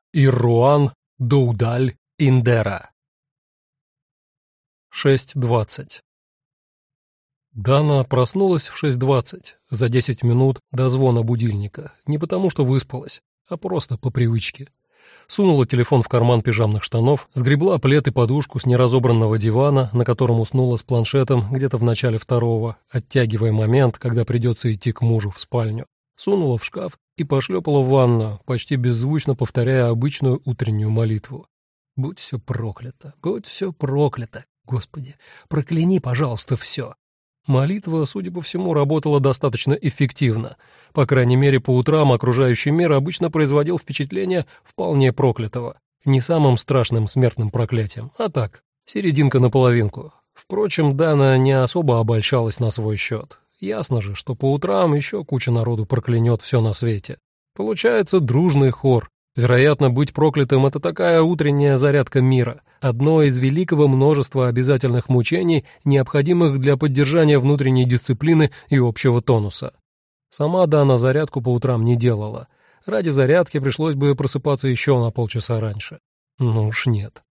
Ирруан Доудаль Индера. 6:20. Дана проснулась в 6:20, за 10 минут до звона будильника, не потому что выспалась, а просто по привычке. Сунула телефон в карман пижамных штанов, сгребла плед и подушку с неразобранного дивана, на котором уснула с планшетом где-то в начале второго, оттягивая момент, когда придется идти к мужу в спальню. Сунула в шкаф и пошлепала в ванную, почти беззвучно повторяя обычную утреннюю молитву. «Будь все проклято, будь все проклято, Господи, прокляни, пожалуйста, все». Молитва, судя по всему, работала достаточно эффективно. По крайней мере, по утрам окружающий мир обычно производил впечатление вполне проклятого. Не самым страшным смертным проклятием, а так, серединка на половинку. Впрочем, Дана не особо обольщалась на свой счет. Ясно же, что по утрам еще куча народу проклянет все на свете. Получается дружный хор. Вероятно, быть проклятым — это такая утренняя зарядка мира, одно из великого множества обязательных мучений, необходимых для поддержания внутренней дисциплины и общего тонуса. Сама Дана зарядку по утрам не делала. Ради зарядки пришлось бы просыпаться еще на полчаса раньше. Ну уж нет.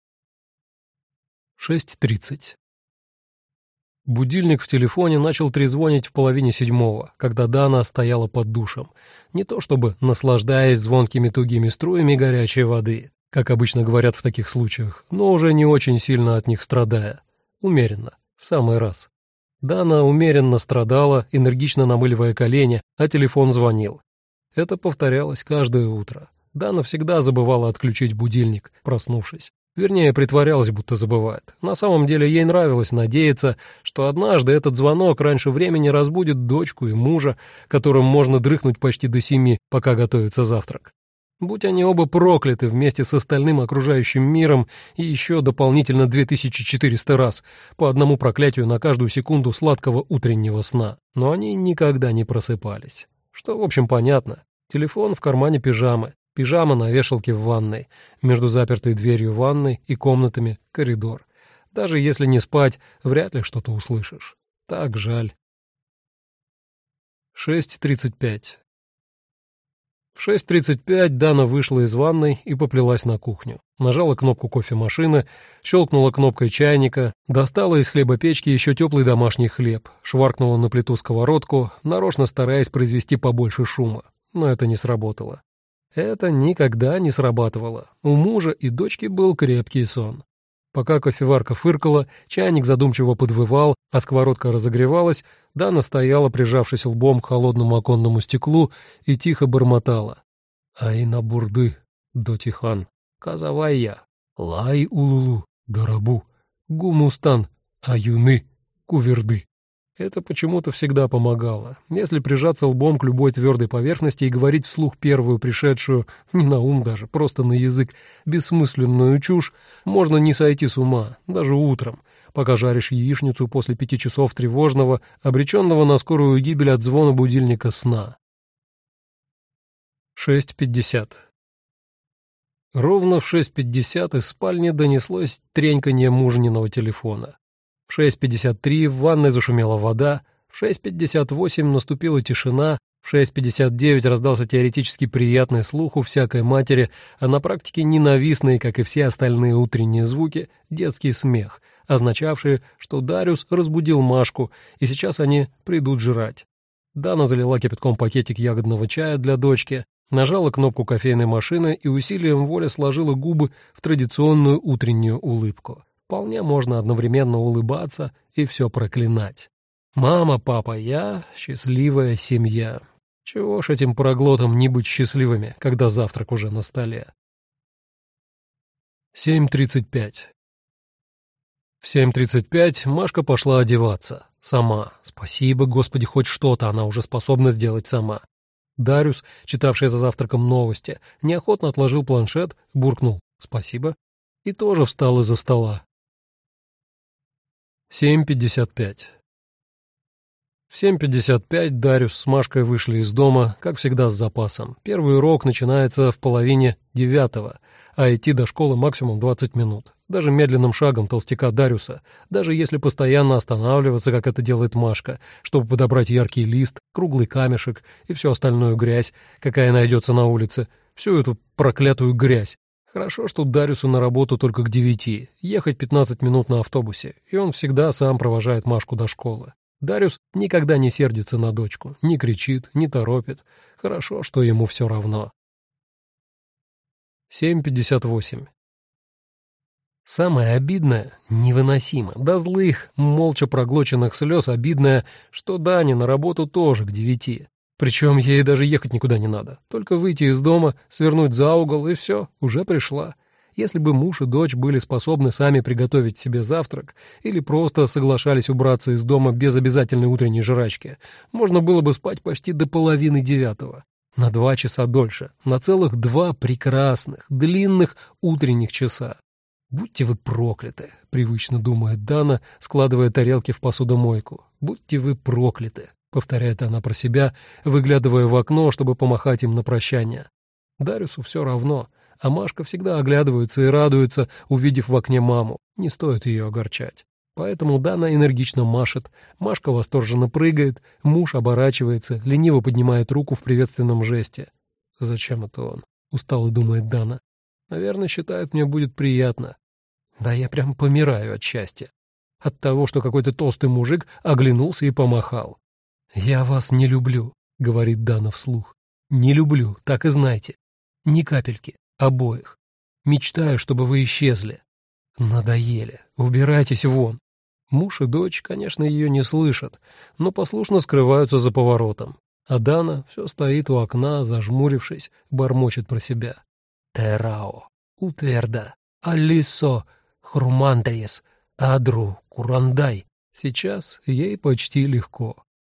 6:30. Будильник в телефоне начал трезвонить в половине седьмого, когда Дана стояла под душем, не то чтобы наслаждаясь звонкими тугими струями горячей воды, как обычно говорят в таких случаях, но уже не очень сильно от них страдая. Умеренно, в самый раз. Дана умеренно страдала, энергично намыливая колени, а телефон звонил. Это повторялось каждое утро. Дана всегда забывала отключить будильник, проснувшись. Вернее, притворялась, будто забывает. На самом деле ей нравилось надеяться, что однажды этот звонок раньше времени разбудит дочку и мужа, которым можно дрыхнуть почти до 7, пока готовится завтрак. Будь они оба прокляты вместе с остальным окружающим миром и еще дополнительно 2400 раз, по одному проклятию на каждую секунду сладкого утреннего сна. Но они никогда не просыпались. Что, в общем, понятно. Телефон в кармане пижамы. Пижама на вешалке в ванной, между запертой дверью ванной и комнатами коридор. Даже если не спать, вряд ли что-то услышишь. Так жаль. 6:35. В 6:35 Дана вышла из ванной и поплелась на кухню. Нажала кнопку кофемашины, щелкнула кнопкой чайника, достала из хлебопечки еще теплый домашний хлеб, шваркнула на плиту сковородку, нарочно стараясь произвести побольше шума. Но это не сработало. Это никогда не срабатывало. У мужа и дочки был крепкий сон. Пока кофеварка фыркала, чайник задумчиво подвывал, а сковородка разогревалась, Дана стояла, прижавшись лбом к холодному оконному стеклу, и тихо бормотала. «Айна бурды, дотихан, казавайя, лай улулу, дарабу, гумустан, аюны, куверды». Это почему-то всегда помогало. Если прижаться лбом к любой твердой поверхности и говорить вслух первую пришедшую, не на ум даже, просто на язык, бессмысленную чушь, можно не сойти с ума, даже утром, пока жаришь яичницу после 5 часов тревожного, обреченного на скорую гибель от звона будильника сна. 6:50. Ровно в 6:50 из спальни донеслось треньканье мужниного телефона. В 6:53 в ванной зашумела вода, в 6:58 наступила тишина, в 6:59 раздался теоретически приятный слуху всякой матери, а на практике ненавистный, как и все остальные утренние звуки, детский смех, означавший, что Дариус разбудил Машку, и сейчас они придут жрать. Дана залила кипятком пакетик ягодного чая для дочки, нажала кнопку кофейной машины и усилием воли сложила губы в традиционную утреннюю улыбку. Вполне можно одновременно улыбаться и все проклинать. «Мама, папа, я — счастливая семья». Чего ж этим проглотам не быть счастливыми, когда завтрак уже на столе? 7:35. В 7:35 Машка пошла одеваться. Сама. Спасибо, Господи, хоть что-то она уже способна сделать сама. Дариус, читавший за завтраком новости, неохотно отложил планшет, буркнул «спасибо» и тоже встал из-за стола. 7:55. В 7:55 Дариус с Машкой вышли из дома, как всегда с запасом. Первый урок начинается в половине 9, а идти до школы максимум 20 минут. Даже медленным шагом толстяка Дариуса, даже если постоянно останавливаться, как это делает Машка, чтобы подобрать яркий лист, круглый камешек и всю остальную грязь, какая найдется на улице, всю эту проклятую грязь. Хорошо, что Дариусу на работу только к 9, ехать 15 минут на автобусе, и он всегда сам провожает Машку до школы. Дариус никогда не сердится на дочку, не кричит, не торопит. Хорошо, что ему все равно. 7:58. Самое обидное, невыносимо, до злых, молча проглоченных слез обидное, что Дане на работу тоже к 9. Причем ей даже ехать никуда не надо. Только выйти из дома, свернуть за угол, и все, уже пришла. Если бы муж и дочь были способны сами приготовить себе завтрак или просто соглашались убраться из дома без обязательной утренней жрачки, можно было бы спать почти до 8:30. На 2 часа дольше, на целых 2 прекрасных, длинных утренних часа. «Будьте вы прокляты», — привычно думает Дана, складывая тарелки в посудомойку. «Будьте вы прокляты», — повторяет она про себя, выглядывая в окно, чтобы помахать им на прощание. Дариусу все равно, а Машка всегда оглядывается и радуется, увидев в окне маму. Не стоит ее огорчать. Поэтому Дана энергично машет, Машка восторженно прыгает, муж оборачивается, лениво поднимает руку в приветственном жесте. «Зачем это он?» — устало думает Дана. «Наверное, считает, мне будет приятно. Да я прям помираю от счастья. От того, что какой-то толстый мужик оглянулся и помахал. «Я вас не люблю», — говорит Дана вслух. «Не люблю, так и знайте. Ни капельки, обоих. Мечтаю, чтобы вы исчезли. Надоели. Убирайтесь вон». Муж и дочь, конечно, ее не слышат, но послушно скрываются за поворотом. А Дана все стоит у окна, зажмурившись, бормочет про себя. «Терао, утверда, алисо, хрумандрис, адру, курандай». Сейчас ей почти легко.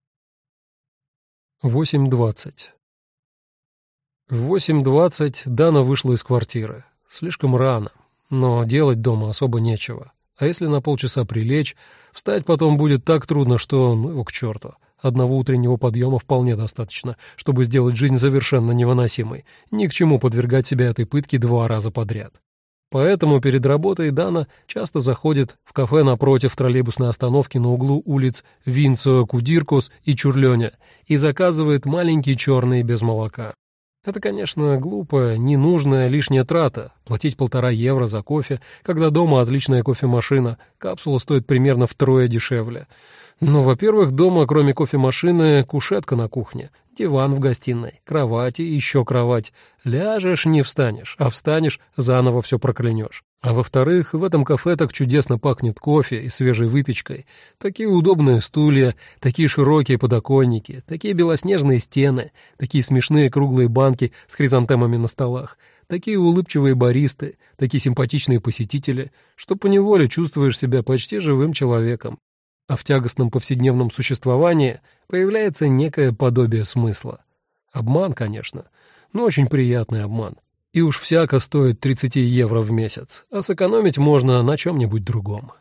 8:20. В 8:20 Дана вышла из квартиры. Слишком рано, но делать дома особо нечего. А если на полчаса прилечь, встать потом будет так трудно, что ну его к черту. Одного утреннего подъема вполне достаточно, чтобы сделать жизнь совершенно невыносимой. Ни к чему подвергать себя этой пытке 2 раза подряд. Поэтому перед работой Дана часто заходит в кафе напротив троллейбусной остановки на углу улиц Винцо-Кудиркус и Чурлёня и заказывает маленький черный без молока. Это, конечно, глупая, ненужная лишняя трата — платить 1,5 евро за кофе, когда дома отличная кофемашина, капсула стоит примерно втрое дешевле. Но, во-первых, дома, кроме кофемашины, кушетка на кухне, диван в гостиной, кровать и еще кровать. Ляжешь — не встанешь, а встанешь — заново все проклянешь. А во-вторых, в этом кафе так чудесно пахнет кофе и свежей выпечкой. Такие удобные стулья, такие широкие подоконники, такие белоснежные стены, такие смешные круглые банки с хризантемами на столах, такие улыбчивые баристы, такие симпатичные посетители, что поневоле чувствуешь себя почти живым человеком. А в тягостном повседневном существовании появляется некое подобие смысла. Обман, конечно, но очень приятный обман. И уж всяко стоит 30 евро в месяц, а сэкономить можно на чем-нибудь другом.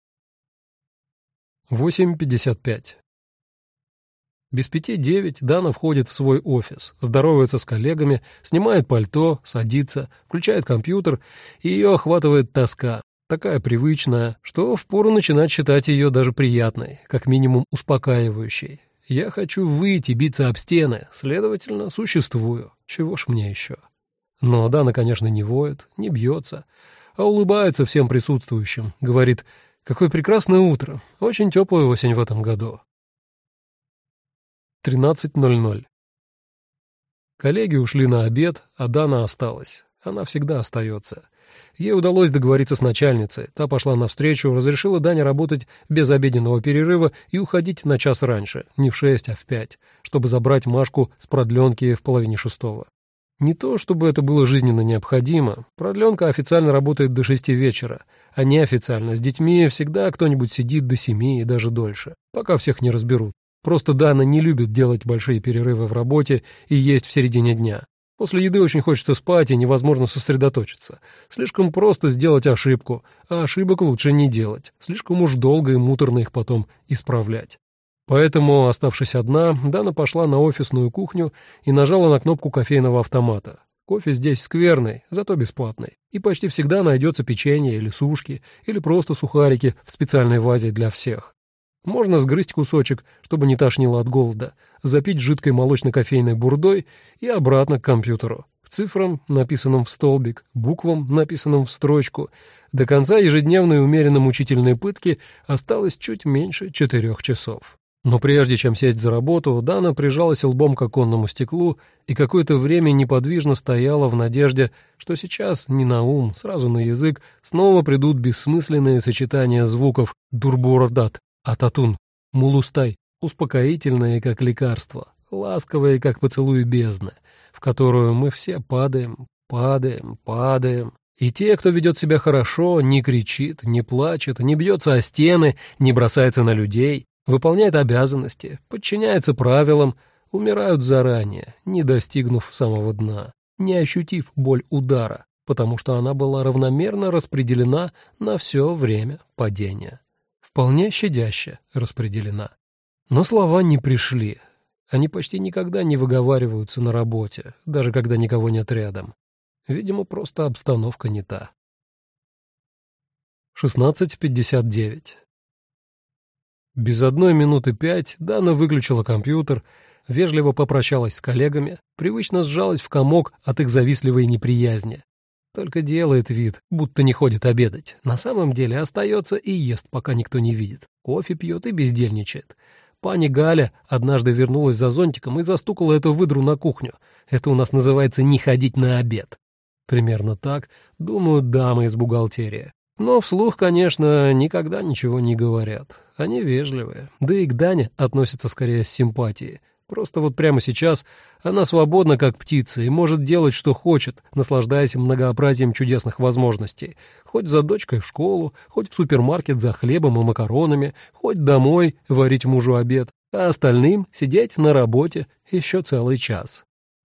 8:55. Без 5:09 Дана входит в свой офис, здоровается с коллегами, снимает пальто, садится, включает компьютер, и ее охватывает тоска. Такая привычная, что впору начинать считать ее даже приятной, как минимум успокаивающей. Я хочу выйти, биться об стены, следовательно, существую. Чего ж мне еще? Но Дана, конечно, не воет, не бьется, а улыбается всем присутствующим, говорит: «Какое прекрасное утро, очень теплая осень в этом году». 13:00. Коллеги ушли на обед, а Дана осталась. Она всегда остается. Ей удалось договориться с начальницей. Та пошла навстречу, разрешила Дане работать без обеденного перерыва и уходить на час раньше, не в 6, а в 5, чтобы забрать Машку с продленки в 5:30. Не то, чтобы это было жизненно необходимо. Продленка официально работает до 6 вечера, а неофициально с детьми всегда кто-нибудь сидит до 7 и даже дольше, пока всех не разберут. Просто Дана не любит делать большие перерывы в работе и есть в середине дня. После еды очень хочется спать и невозможно сосредоточиться. Слишком просто сделать ошибку, а ошибок лучше не делать. Слишком уж долго и муторно их потом исправлять. Поэтому, оставшись одна, Дана пошла на офисную кухню и нажала на кнопку кофейного автомата. Кофе здесь скверный, зато бесплатный. И почти всегда найдется печенье или сушки, или просто сухарики в специальной вазе для всех. Можно сгрызть кусочек, чтобы не тошнило от голода, запить жидкой молочно-кофейной бурдой и обратно к компьютеру. К цифрам, написанным в столбик, буквам, написанным в строчку. До конца ежедневной умеренно мучительной пытки осталось чуть меньше 4 часов. Но прежде чем сесть за работу, Дана прижалась лбом к оконному стеклу и какое-то время неподвижно стояла в надежде, что сейчас не на ум, сразу на язык снова придут бессмысленные сочетания звуков «дурбурдат», «ататун», «мулустай», успокоительные, как лекарство, ласковые, как поцелуй бездны, в которую мы все падаем, падаем, падаем. И те, кто ведет себя хорошо, не кричит, не плачет, не бьется о стены, не бросается на людей, выполняет обязанности, подчиняется правилам, умирают заранее, не достигнув самого дна, не ощутив боль удара, потому что она была равномерно распределена на все время падения. Вполне щадяще распределена. Но слова не пришли. Они почти никогда не выговариваются на работе, даже когда никого нет рядом. Видимо, просто обстановка не та. 16:59. Без 1:05 Дана выключила компьютер, вежливо попрощалась с коллегами, привычно сжалась в комок от их завистливой неприязни. Только делает вид, будто не ходит обедать. На самом деле остается и ест, пока никто не видит. Кофе пьет и бездельничает. Пани Галя однажды вернулась за зонтиком и застукала эту выдру на кухню. Это у нас называется «не ходить на обед». Примерно так думают дамы из бухгалтерии. Но вслух, конечно, никогда ничего не говорят. Они вежливые. Да и к Дане относятся скорее с симпатией. Просто вот прямо сейчас она свободна, как птица, и может делать, что хочет, наслаждаясь многообразием чудесных возможностей. Хоть за дочкой в школу, хоть в супермаркет за хлебом и макаронами, хоть домой варить мужу обед, а остальным сидеть на работе еще целый час.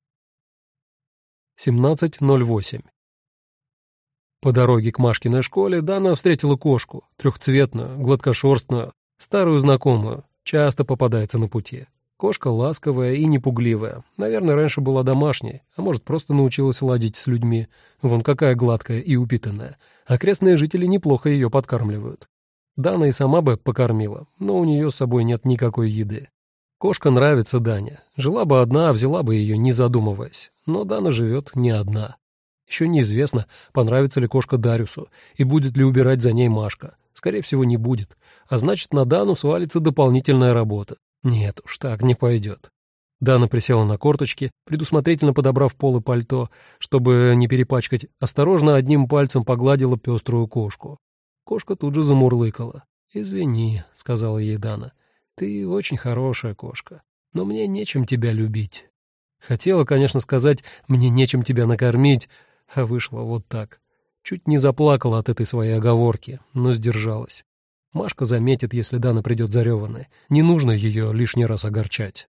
17:08. По дороге к Машкиной школе Дана встретила кошку, трехцветную, гладкошерстную, старую знакомую, часто попадается на пути. Кошка ласковая и непугливая. Наверное, раньше была домашней, а может, просто научилась ладить с людьми. Вон какая гладкая и упитанная. Окрестные жители неплохо ее подкармливают. Дана и сама бы покормила, но у нее с собой нет никакой еды. Кошка нравится Дане. Жила бы одна, взяла бы ее, не задумываясь. Но Дана живет не одна. Еще неизвестно, понравится ли кошка Дариусу и будет ли убирать за ней Машка. Скорее всего, не будет. А значит, на Дану свалится дополнительная работа. Нет уж, так не пойдет. Дана присела на корточки, предусмотрительно подобрав полы пальто, чтобы не перепачкать, осторожно одним пальцем погладила пеструю кошку. Кошка тут же замурлыкала. «Извини», — сказала ей Дана, — «ты очень хорошая кошка, но мне нечем тебя любить». Хотела, конечно, сказать «мне нечем тебя накормить», а вышло вот так. Чуть не заплакала от этой своей оговорки, но сдержалась. Машка заметит, если Дана придет зареванная. Не нужно ее лишний раз огорчать.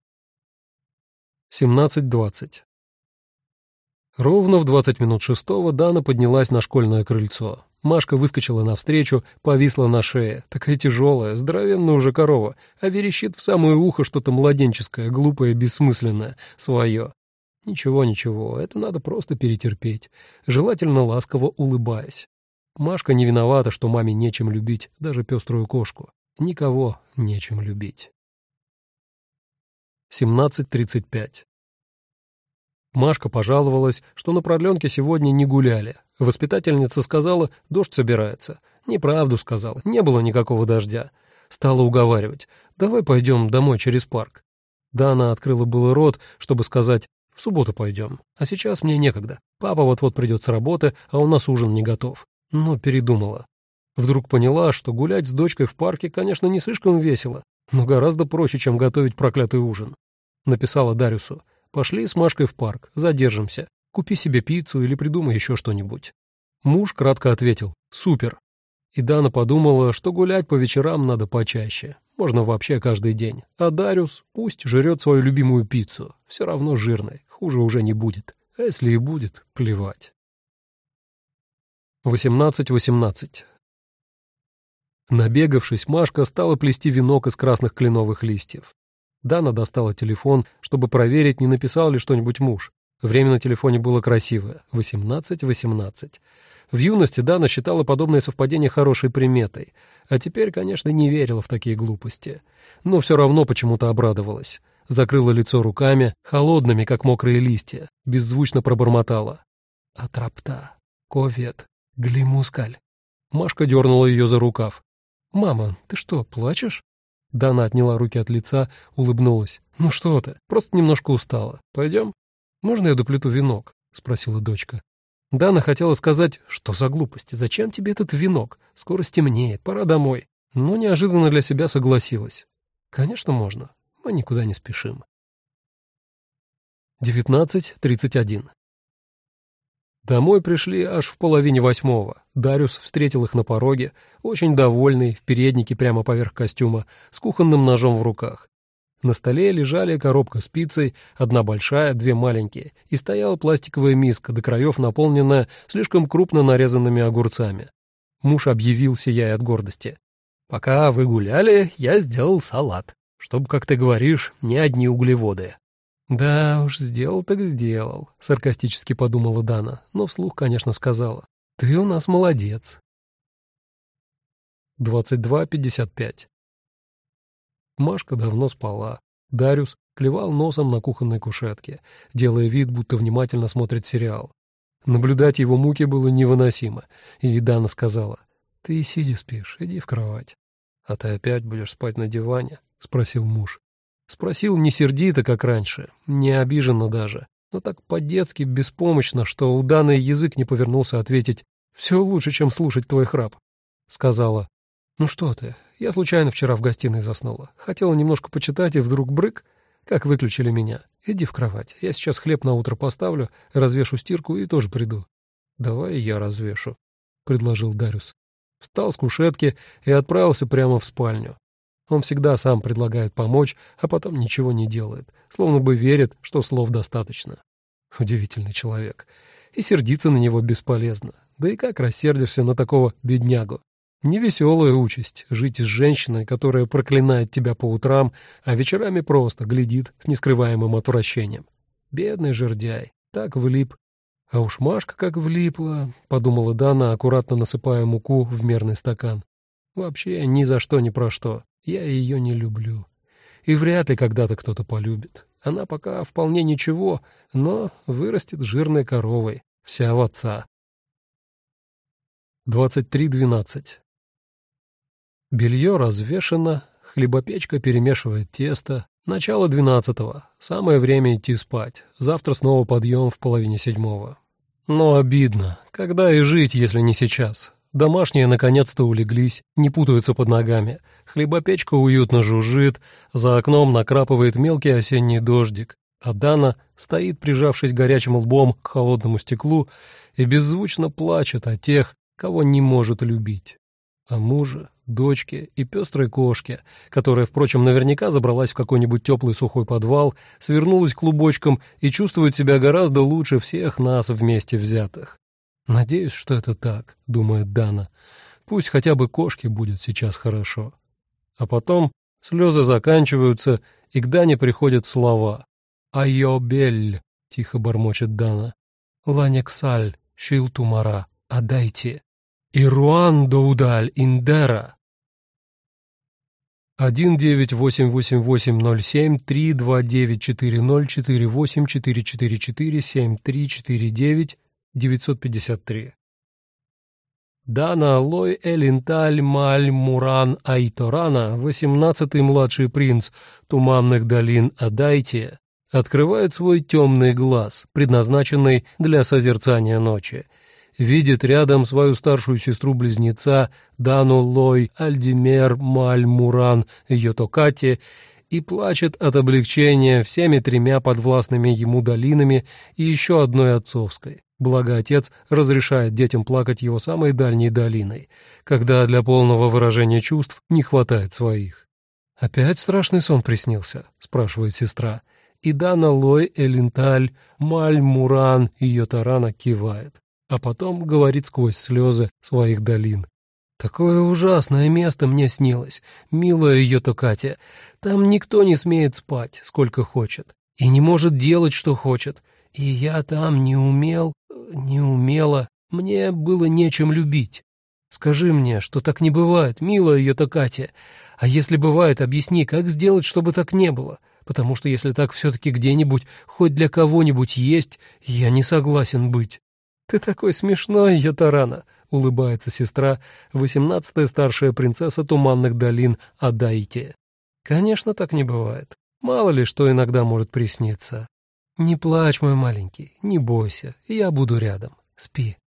17:20. Ровно в 20 минут шестого Дана поднялась на школьное крыльцо. Машка выскочила навстречу, повисла на шее. Такая тяжелая, здоровенная уже корова, а верещит в самое ухо что-то младенческое, глупое, бессмысленное, свое. Ничего, ничего, это надо просто перетерпеть, желательно ласково улыбаясь. Машка не виновата, что маме нечем любить, даже пеструю кошку. Никого нечем любить. 17:35. Машка пожаловалась, что на продленке сегодня не гуляли. Воспитательница сказала, дождь собирается. Неправду сказала, не было никакого дождя. Стала уговаривать, давай пойдем домой через парк. Дана открыла было рот, чтобы сказать, в субботу пойдем, а сейчас мне некогда. Папа вот-вот придет с работы, а у нас ужин не готов. Но передумала. Вдруг поняла, что гулять с дочкой в парке, конечно, не слишком весело, но гораздо проще, чем готовить проклятый ужин. Написала Дариусу. Пошли с Машкой в парк, задержимся. Купи себе пиццу или придумай еще что-нибудь. Муж кратко ответил «Супер». И Дана подумала, что гулять по вечерам надо почаще. Можно вообще каждый день. А Дариус пусть жрет свою любимую пиццу. Все равно жирной, хуже уже не будет. А если и будет, плевать. 18:18. Набегавшись, Машка стала плести венок из красных кленовых листьев. Дана достала телефон, чтобы проверить, не написал ли что-нибудь муж. Время на телефоне было красивое — 18:18. В юности Дана считала подобное совпадение хорошей приметой, а теперь, конечно, не верила в такие глупости. Но все равно почему-то обрадовалась. закрыла лицо руками, холодными, как мокрые листья, беззвучно пробормотала. «Атрапта, ковет, глимускаль». Машка дернула ее за рукав. «Мама, ты что, плачешь?» Дана отняла руки от лица, улыбнулась. «Ну что ты, просто немножко устала. Пойдем?» «Можно я доплету венок?» — спросила дочка. Дана хотела сказать, что за глупость, зачем тебе этот венок? Скоро стемнеет, пора домой. Но неожиданно для себя согласилась. Конечно, можно. Мы никуда не спешим. 19:31. Домой пришли аж в 7:30. Дариус встретил их на пороге, очень довольный, в переднике прямо поверх костюма, с кухонным ножом в руках. На столе лежали коробка с пиццей, одна большая, две маленькие, и стояла пластиковая миска, до краев наполненная слишком крупно нарезанными огурцами. Муж объявил, сияя от гордости. «Пока вы гуляли, я сделал салат, чтобы, как ты говоришь, не одни углеводы». «Да уж, сделал так сделал», — саркастически подумала Дана, но вслух, конечно, сказала. «Ты у нас молодец». 22:55. Машка давно спала. Дариус клевал носом на кухонной кушетке, делая вид, будто внимательно смотрит сериал. Наблюдать его муки было невыносимо, и Дана сказала: «Ты сиди спишь, иди в кровать». «А ты опять будешь спать на диване?» — спросил муж. Спросил не сердито, как раньше, не обиженно даже, но так по-детски беспомощно, что у Даны язык не повернулся ответить: «Все лучше, чем слушать твой храп». Сказала: «Ну что ты, я случайно вчера в гостиной заснула. Хотела немножко почитать, и вдруг брык, как выключили меня. Иди в кровать, я сейчас хлеб на утро поставлю, развешу стирку и тоже приду». «Давай я развешу», — предложил Дариус. Встал с кушетки и отправился прямо в спальню. Он всегда сам предлагает помочь, а потом ничего не делает, словно бы верит, что слов достаточно. Удивительный человек. И сердиться на него бесполезно. Да и как рассердишься на такого беднягу? Невеселая участь — жить с женщиной, которая проклинает тебя по утрам, а вечерами просто глядит с нескрываемым отвращением. Бедный жердяй, так влип. А уж Машка как влипла, — подумала Дана, аккуратно насыпая муку в мерный стакан. Вообще ни за что ни про что. Я ее не люблю. И вряд ли когда-то кто-то полюбит. Она пока вполне ничего, но вырастет жирной коровой, вся в отца. 23:12. Белье развешано, хлебопечка перемешивает тесто. Начало 12-го. Самое время идти спать. Завтра снова подъем в 6:30. Но обидно. Когда и жить, если не сейчас? Домашние наконец-то улеглись, не путаются под ногами. Хлебопечка уютно жужжит, за окном накрапывает мелкий осенний дождик, а Дана стоит, прижавшись горячим лбом к холодному стеклу, и беззвучно плачет о тех, кого не может любить. О муже, дочке и пестрой кошке, которая, впрочем, наверняка забралась в какой-нибудь теплый сухой подвал, свернулась клубочком и чувствует себя гораздо лучше всех нас вместе взятых. «Надеюсь, что это так», — думает Дана. «Пусть хотя бы кошке будет сейчас хорошо». А потом слезы заканчиваются, и к Дане приходят слова. «Айо-бель», — тихо бормочет Дана. «Ланексаль, шилтумара, отдайте. Ируан доудаль индера». 1-988-8-0-7-3-2-9-4-0-4-8-4-4-9-953. Дана Лой Элинталь Маль Муран Айторана, 18-й младший принц Туманных долин Адайтия, открывает свой темный глаз, предназначенный для созерцания ночи. Видит рядом свою старшую сестру-близнеца Дану Лой Альдимер Маль Муран Йотокати и плачет от облегчения всеми тремя подвластными ему долинами и еще одной отцовской. Благо отец разрешает детям плакать его самой дальней долиной, когда для полного выражения чувств не хватает своих. «Опять страшный сон приснился?» — спрашивает сестра. И Дана Лой Элинталь Маль Муран Йотарана кивает, а потом говорит сквозь слезы своих долин. «Такое ужасное место мне снилось, милая Йотокати. Там никто не смеет спать, сколько хочет, и не может делать, что хочет. И я там не умела, мне было нечем любить. Скажи мне, что так не бывает, милая Йотокати. А если бывает, объясни, как сделать, чтобы так не было. потому что если так все-таки где-нибудь, хоть для кого-нибудь есть, я не согласен быть». «Ты такой смешной, Ятарана», — улыбается сестра, 18-я старшая принцесса Туманных долин Адаити. «Конечно, так не бывает. Мало ли, что иногда может присниться. Не плачь, мой маленький, не бойся, я буду рядом. Спи».